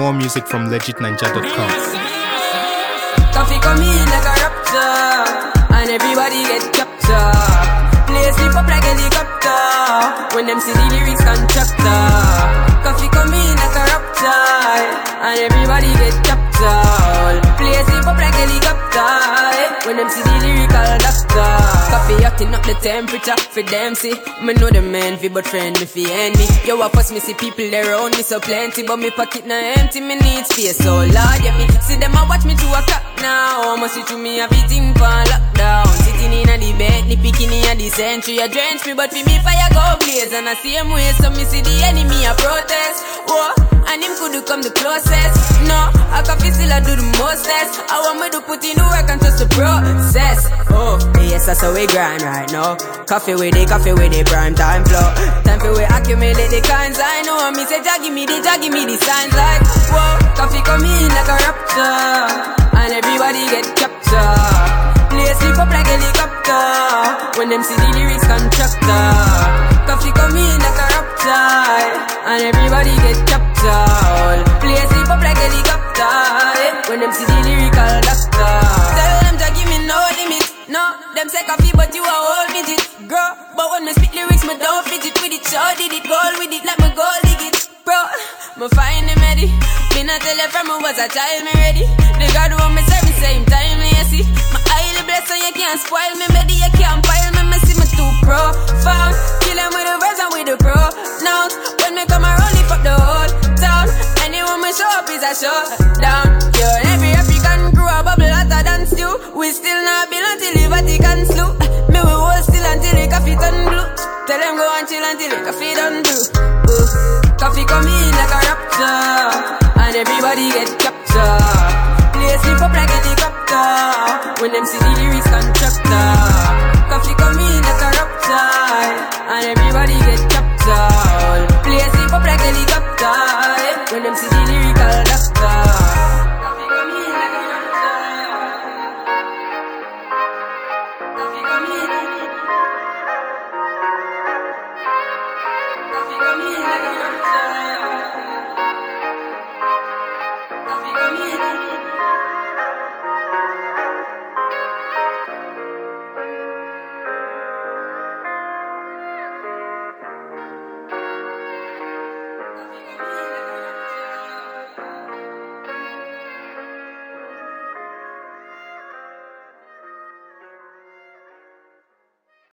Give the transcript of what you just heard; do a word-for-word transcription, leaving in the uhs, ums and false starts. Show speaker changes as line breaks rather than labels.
More music from legit ninja dot com.
Coffee come in like a raptor, and everybody get captured. Play sleep up like helicopter, when them see the lyrics constructor. Coffee come in like a raptor, and everybody get captured. Play sleep up like helicopter, when them see the lyrical doctor. Coffee hotting up the temperature for them see. Me know the man fi but friend me fi enemy. Yo I pass me see people there around me so plenty, but me pocket na empty, me need space. So Lord yeah me see them a watch me to a clock now. Must see through me everything for lockdown. Sitting in a the bed, the bikini a the century a drench me, but fi me fire go blaze. And I same way so me see the enemy a protest. Whoa, and him could come the closest. No, I coffee still I do the mostest. I want me to put in the work and trust the process. Oh, yes that's how we grind right now. Coffee with it, coffee with it, prime time flow. Time for we accumulate the kinds I know. And me say Jah give me the, Jah give me the signs like whoa, coffee come in like a raptor, and everybody get captured. Play sleep up like helicopter, when them see the lyrics constructor. Coffee come in like a raptor, and everybody get captured. Play sleep up like helicopter, when them see the lyrical doctor. Tell them Jah give me no limit. No, them say coffee but you a whole midget. Girl, but when me spit lyrics me don't fidget with it. Sure did it, goal with it, like me goal dig it. Bro, me find him ready. Me not tell you from me was a child, me ready. The God who me serve me same time, me see. My highly blessed so you can't spoil me, baby, you can't pile me, me see me too profound. Kill him with the verse and with the pronouns. When me come around, lift up the whole town. Anyone me show up is a showdown. Yo, every African crew a bubble hotter than stew. We still not build until the Vatican slew. Me we hold still until the coffee turn blue. Tell them go and chill until the coffee done blue. Ooh. Coffee come in like a raptor, and everybody get captured. Play sleep up like helicopter, when them see the lyrics constructor. Coffee come in like a raptor, and everybody get captured. Play sleep up like helicopter, when them see the lyrical doctor. Coffee come in like a raptor. Coffee come in. Coffee come in like a raptor.